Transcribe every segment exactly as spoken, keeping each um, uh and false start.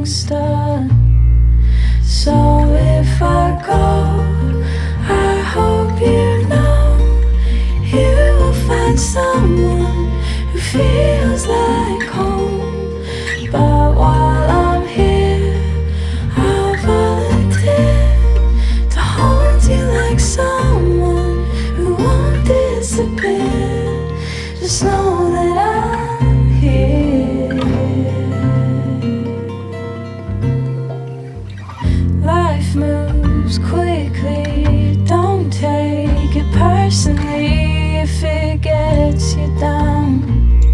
gangster. So if I go, I hope you know you will find someone who feels like home. But while I'm here, I'll volunteer to hold you like someone who won't disappear. Just know that I'm here. Life moves quickly, don't take it personally if it gets you down.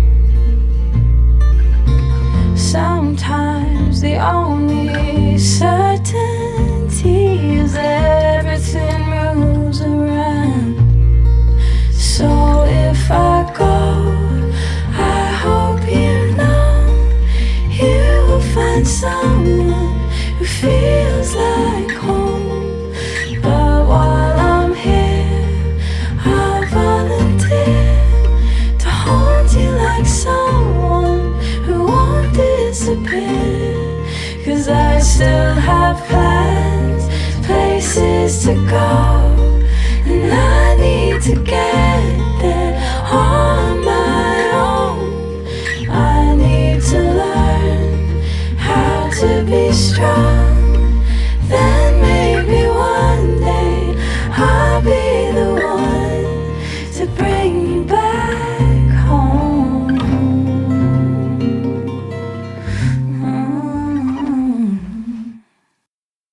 Sometimes the only certainty is everything moves around. So if I go, I hope you know you will find someone who feels like home. But while I'm here, I'll volunteer to hold you like someone who won't disappear. Cause I still have plans, places to go, and I need to get there on my own. I need to learn how to be strong. Then